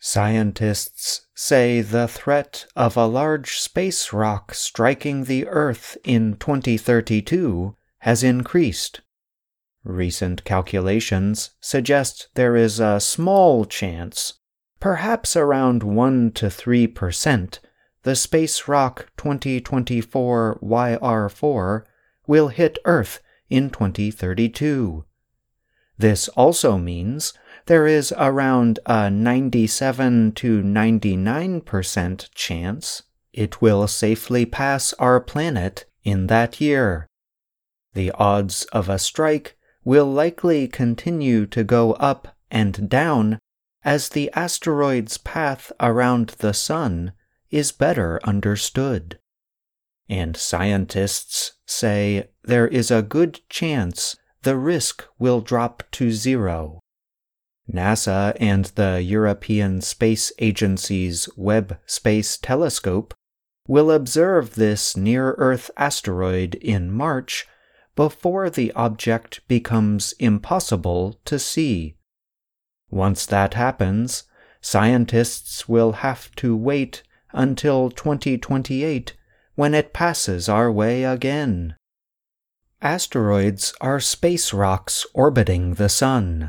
Scientists say the threat of a large space rock striking the Earth in 2032 has increased. Recent calculations suggest there is a small chance, perhaps around 1 to 3%, the space rock 2024 YR4 will hit Earth in 2032. This also means there is around a 97 to 99% chance it will safely pass our planet in that year. The odds of a strike will likely continue to go up and down as the asteroid's path around the Sun is better understood. And scientists say there is a good chance the risk will drop to zero. NASA and the European Space Agency's Webb Space Telescope will observe this near-Earth asteroid in March before the object becomes impossible to see. Once that happens, scientists will have to wait until 2028 when it passes our way again. Asteroids are space rocks orbiting the Sun.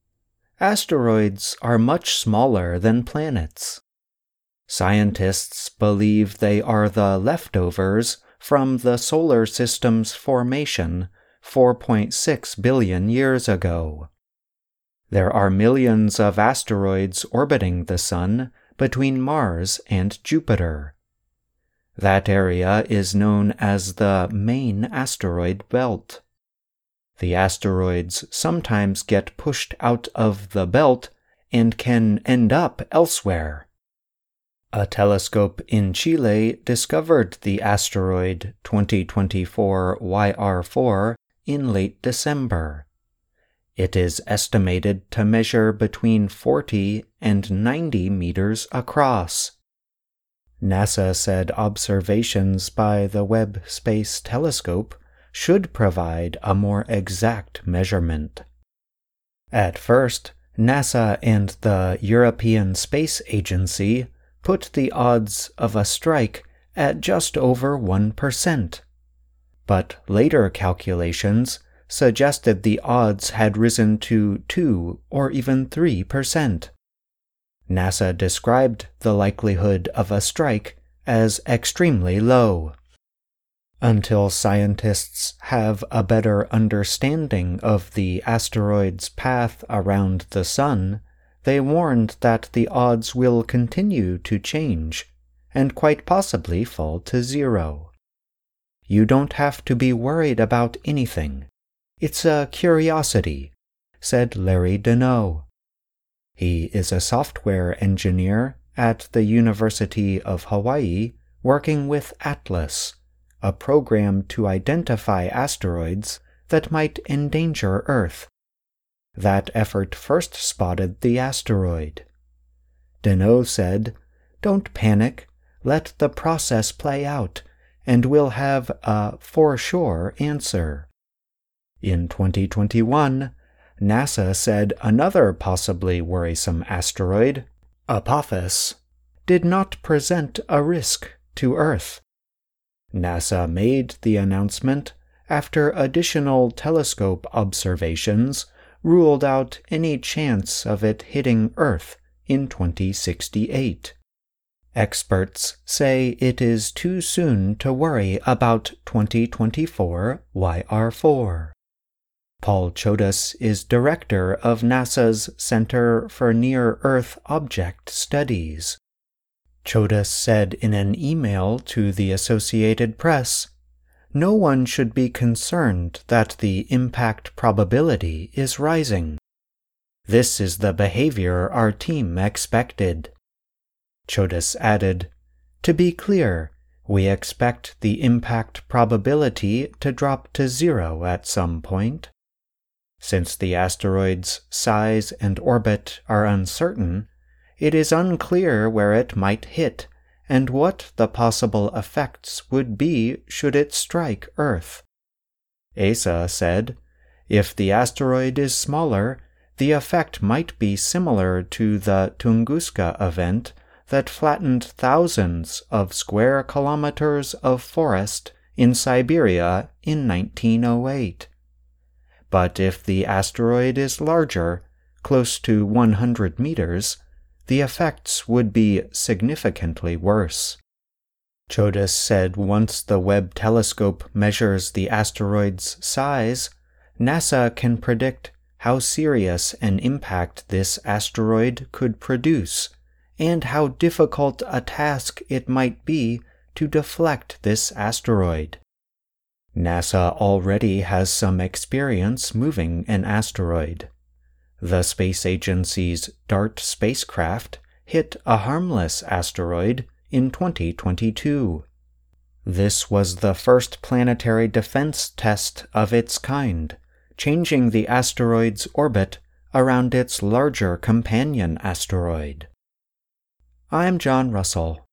Asteroids are much smaller than planets. Scientists believe they are the leftovers from the solar system's formation 4.6 billion years ago. There are millions of asteroids orbiting the Sun between Mars and Jupiter. That area is known as the main asteroid belt. The asteroids sometimes get pushed out of the belt and can end up elsewhere. A telescope in Chile discovered the asteroid 2024 YR4 in late December. It is estimated to measure between 40 and 90 meters across. NASA said observations by the Webb Space Telescope should provide a more exact measurement. At first, NASA and the European Space Agency put the odds of a strike at just over 1%. But later calculations suggested the odds had risen to 2 or even 3%. NASA described the likelihood of a strike as extremely low. Until scientists have a better understanding of the asteroid's path around the Sun, they warned that the odds will continue to change and quite possibly fall to zero. You don't have to be worried about anything. It's a curiosity, said Larry Deneau. He is a software engineer at the University of Hawaii working with ATLAS, a program to identify asteroids that might endanger Earth. That effort first spotted the asteroid. Deneau said, "Don't panic, let the process play out, and we'll have a for-sure answer." In 2021, NASA said another possibly worrisome asteroid, Apophis, did not present a risk to Earth. NASA made the announcement after additional telescope observations ruled out any chance of it hitting Earth in 2068. Experts say it is too soon to worry about 2024 YR4. Paul Chodas is director of NASA's Center for Near-Earth Object Studies. Chodas said in an email to the Associated Press, "No one should be concerned that the impact probability is rising. This is the behavior our team expected." Chodas added, "To be clear, we expect the impact probability to drop to zero at some point. Since the asteroid's size and orbit are uncertain, it is unclear where it might hit and what the possible effects would be should it strike Earth." ESA said, "If the asteroid is smaller, the effect might be similar to the Tunguska event that flattened thousands of square kilometers of forest in Siberia in 1908. But if the asteroid is larger, close to 100 meters, the effects would be significantly worse. Chodas said once the Webb telescope measures the asteroid's size, NASA can predict how serious an impact this asteroid could produce and how difficult a task it might be to deflect this asteroid. NASA already has some experience moving an asteroid. The space agency's DART spacecraft hit a harmless asteroid in 2022. This was the first planetary defense test of its kind, changing the asteroid's orbit around its larger companion asteroid. I'm John Russell.